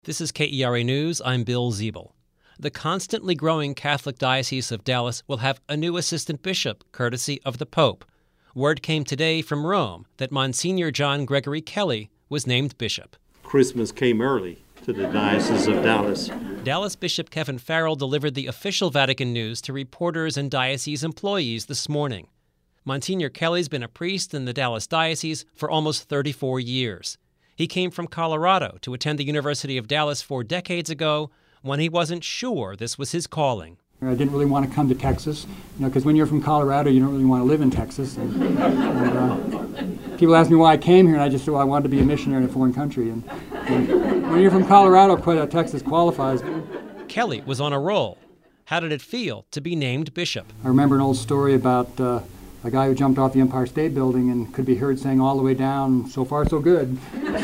This is KERA News. I'm Bill Ziebel. The constantly growing Catholic Diocese of Dallas will have a new assistant bishop, courtesy of the Pope. Word came today from Rome that Monsignor John Gregory Kelly was named bishop. Christmas came early to the Diocese of Dallas. Dallas Bishop Kevin Farrell delivered the official Vatican news to reporters and diocese employees this morning. Monsignor Kelly's been a priest in the Dallas Diocese for almost 34 years. He came from Colorado to attend the University of Dallas 4 decades ago when he wasn't sure this was his calling. I didn't really want to come to Texas, because when you're from Colorado, you don't really want to live in Texas. People ask me why I came here, and I just said, well, I wanted to be a missionary in a foreign country. And when you're from Colorado, Texas qualifies. Kelly was on a roll. How did it feel to be named bishop? I remember an old story about a guy who jumped off the Empire State Building and could be heard saying all the way down, "So far, so good."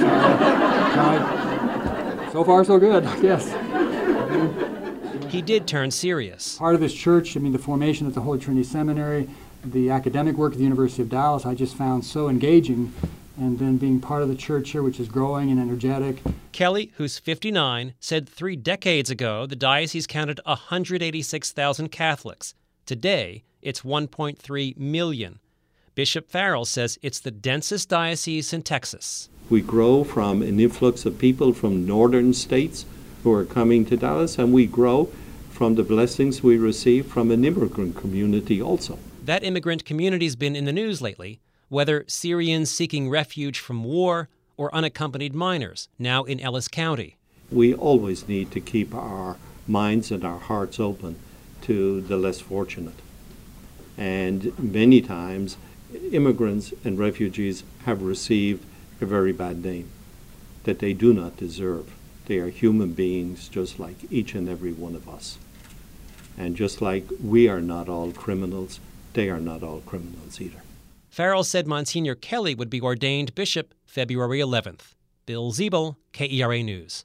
So far, so good, I guess. He did turn serious. Part of this church, the formation at the Holy Trinity Seminary, the academic work at the University of Dallas, I just found so engaging. And then being part of the church here, which is growing and energetic. Kelly, who's 59, said 3 decades ago the diocese counted 186,000 Catholics. Today, it's 1.3 million. Bishop Farrell says it's the densest diocese in Texas. We grow from an influx of people from northern states who are coming to Dallas, and we grow from the blessings we receive from an immigrant community also. That immigrant community's been in the news lately, whether Syrians seeking refuge from war or unaccompanied minors, now in Ellis County. We always need to keep our minds and our hearts open to the less fortunate. And many times, immigrants and refugees have received a very bad name that they do not deserve. They are human beings just like each and every one of us. And just like we are not all criminals, they are not all criminals either. Farrell said Monsignor Kelly would be ordained bishop February 11th. Bill Ziebel, KERA News.